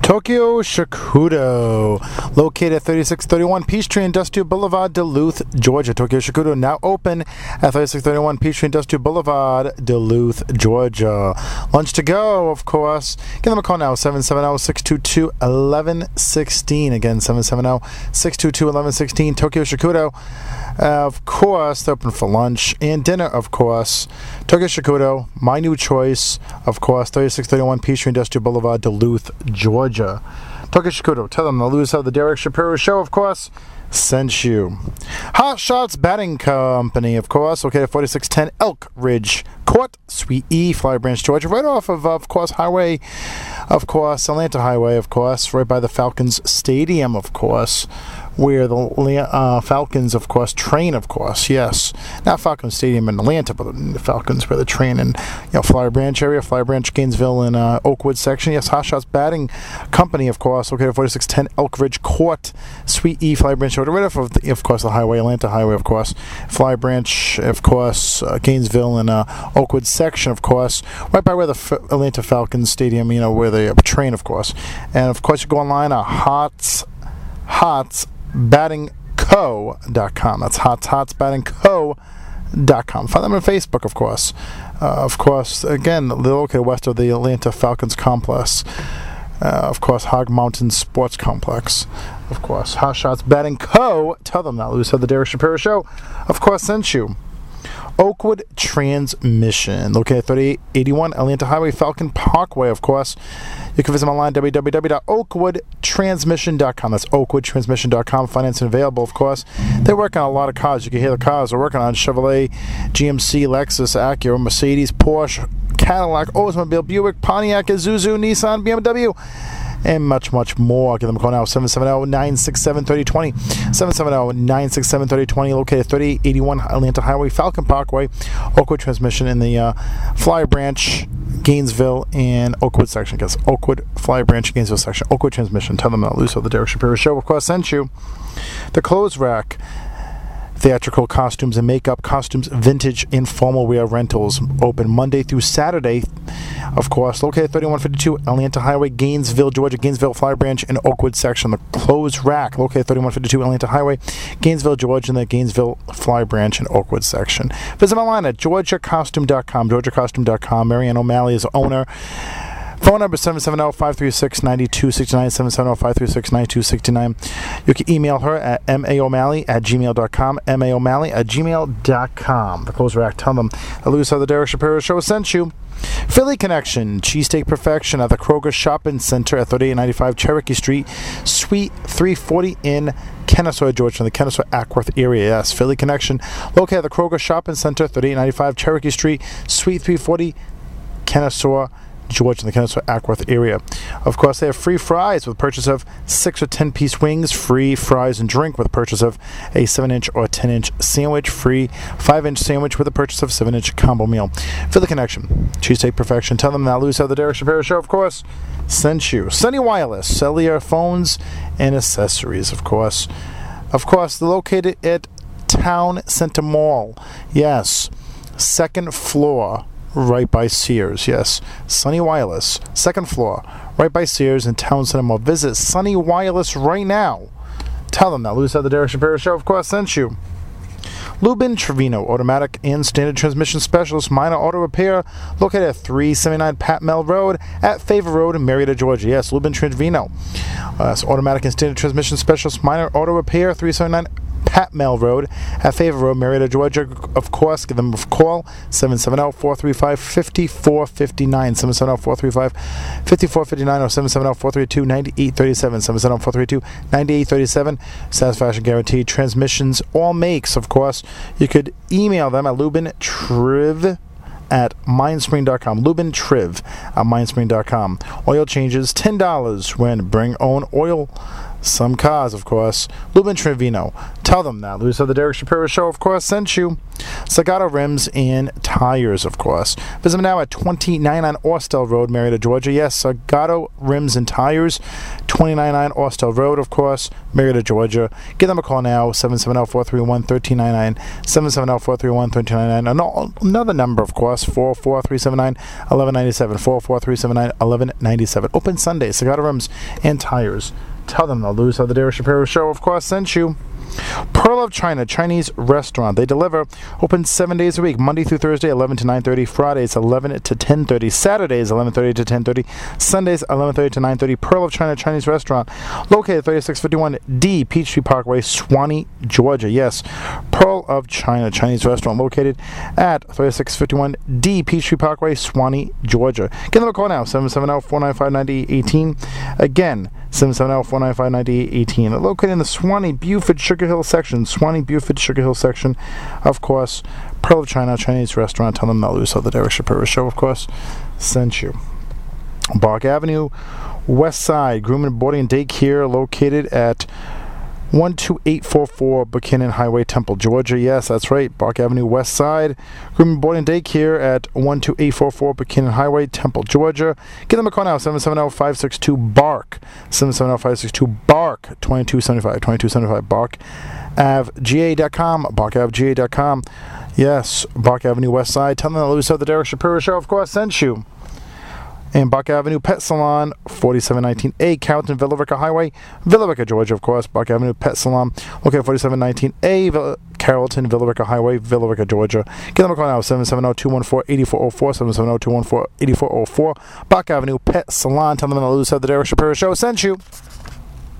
Tokyo Shakudo, located at 3631 Peachtree Industrial Boulevard, Duluth, Georgia. Tokyo Shakudo now open at 3631 Peachtree Industrial Boulevard, Duluth, Georgia. Lunch to go, of course. Give them a call now, 770-622-1116. Again, 770-622-1116. Tokyo Shakudo, of course, they're open for lunch and dinner, of course. Tokyo Shakudo, my new choice, of course, 3631 Peachtree Industrial Boulevard, Duluth, Georgia. Tokyo Shakudo, tell them the lose of the Derek Shapiro Show, of course, sent you. Hot Shots Batting Company, of course, located at 4610 Elk Ridge Court, Suite E, Flower Branch, Georgia, right off of course, Highway, of course, Atlanta Highway, of course, right by the Falcons Stadium, of course, where the Falcons, of course, train, of course, yes. Not Falcons Stadium in Atlanta, but the Falcons where they train in, Flower Branch area, Flower Branch, Gainesville, and Oakwood section. Yes, Hot Shots Batting Company, of course, located at 4610 Elk Ridge Court, Suite E, Flower Branch, right off of course, the highway, Atlanta Highway, of course. Flower Branch, of course, Gainesville, and Oakwood section, of course, right by where the Atlanta Falcons Stadium, where they train, of course. And, of course, you go online at hotsbattingco.com. That's hotsbattingco.com. Find them on Facebook, of course. Of course, again, they're located west of the Atlanta Falcons complex. Of course, Hog Mountain Sports Complex. Of course, Hot Shots Batting Co. Tell them that. Lose of the Derek Shapiro Show, of course, sent you. Oakwood Transmission, located at 3881 Atlanta Highway, Falcon Parkway, of course. You can visit them online, www.oakwoodtransmission.com. That's oakwoodtransmission.com. Financing available, of course. They work on a lot of cars. You can hear the cars they're working on: Chevrolet, GMC, Lexus, Acura, Mercedes, Porsche, Cadillac, Oldsmobile, Buick, Pontiac, Isuzu, Nissan, BMW, and much, much more. Give them a call now, 770-967-3020. 770-967-3020, located at 3881 Atlanta Highway, Falcon Parkway, Oakwood Transmission in the Flower Branch, Gainesville, and Oakwood section. Guess Oakwood, Flower Branch, Gainesville section. Oakwood Transmission. Tell them that Luce of the Derek Shapiro Show, of course, sent you. The Clothes Rack. Theatrical costumes and makeup, costumes, vintage, informal wear rentals, open Monday through Saturday, of course, located at 3152 Atlanta Highway, Gainesville, Georgia, Gainesville, Flower Branch, and Oakwood section. The Clothes Rack, located at 3152 Atlanta Highway, Gainesville, Georgia, and the Gainesville, Flower Branch, and Oakwood section. Visit them online at georgiacostume.com, georgiacostume.com. Marianne O'Malley is the owner. Phone number 770-536-9269, 770-536-9269. You can email her at maomalley@gmail.com, maomalley@gmail.com. The Clothes Rack, tell them the Lewis of the Derek Shapiro Show sent you. Philly Connection, Cheesesteak Perfection at the Kroger Shopping Center at 3895 Cherokee Street, Suite 340 in Kennesaw, Georgia, in the Kennesaw-Ackworth area. Yes, Philly Connection, located at the Kroger Shopping Center, 3895 Cherokee Street, Suite 340, Kennesaw, Georgia, in the Kennesaw-Ackworth area. Of course, they have free fries with purchase of 6 or 10-piece wings, free fries and drink with a purchase of a 7-inch or 10-inch sandwich, free 5-inch sandwich with a purchase of 7-inch combo meal. Philly Connection, Cheesesteak Perfection. Tell them that Luce of the Derek Shapiro Show, of course, sent you. Sunny Wireless, cellular phones and accessories, of course. Of course, they're located at Town Center Mall. Yes, second floor, right by Sears. Yes, Sunny Wireless, second floor, right by Sears in Town Center Mall. Visit Sunny Wireless right now. Tell them that Luce of the Derek Shapiro Show, of course, sent you. Lubin Trevino, automatic and standard transmission specialist, minor auto repair, located at 379 Pat Mel Road at Favor Road in Marietta, Georgia. Yes, Lubin Trevino, automatic and standard transmission specialist, minor auto repair, 379 Pat Mel Road at Favor Road, Marietta, Georgia. Of course, give them a call, 770-435-5459, 770-435-5459, or 770-432-9837, 770-432-9837. Satisfaction guaranteed. Transmissions, all makes, of course. You could email them at lubintriv at mindspring.com. lubintriv at mindspring.com. Oil changes $10 when bring own oil some cars, of course. Lubin Trevino. Tell them that Louis of the Derek Shapiro Show, of course, sent you. Zagato Rims and Tires, of course. Visit them now at 299 Austell Road, Marietta, Georgia. Yes, Zagato Rims and Tires, 299 Austell Road, of course, Marietta, Georgia. Give them a call now, 770-431-1399, 770-431-1399. Another number, of course, 44379-1197, 44379-1197. Open Sunday, Zagato Rims and Tires. Tell them they'll lose how the Derek Shapiro Show, of course, sent you. Pearl of China Chinese restaurant. They deliver. Open 7 days a week, Monday through Thursday, 11 to 9:30. Fridays, 11 to 10:30. Saturdays, 11:30 to 10:30. Sundays, 11:30 to 9:30. Pearl of China Chinese restaurant, located 3651 D Peachtree Parkway, Suwanee, Georgia. Yes, Pearl of China Chinese restaurant, located at 3651 D Peachtree Parkway, Suwanee, Georgia. Give them a call now, 770-495-9818. Again, 770-495-9818. They're located in the Suwanee Buford Sugar Hill section. Suwanee Buford Sugar Hill section, of course. Pearl of China Chinese restaurant. Tell them that so the Derek Shapiro Show, of course, sent you. Bark Avenue West Side Grooming, Boarding and Daycare, located at 12844 Buchanan Highway, Temple, Georgia. Yes, that's right. Bark Avenue West Side Grooming, Boarding and Daycare at 12844 Buchanan Highway, Temple, Georgia. Give them a call now, 770-562-BARK, 770-562-BARK, 2275 BARK AvGA.com, BarkAvGA.com. Yes, Bark Avenue West Side. Tell them that Louis of the Derek Shapiro Show, of course, sent you. And Buck Avenue Pet Salon, 4719A, Carrollton, Villa Rica Highway, Villa Rica, Georgia, of course. Buck Avenue Pet Salon, located 4719A, Carrollton, Villa Rica Highway, Villa Rica, Georgia. Give them a call now, 770-214-8404, 770-214-8404. Buck Avenue Pet Salon. Tell them that Louis of the Derek Shapiro Show sent you.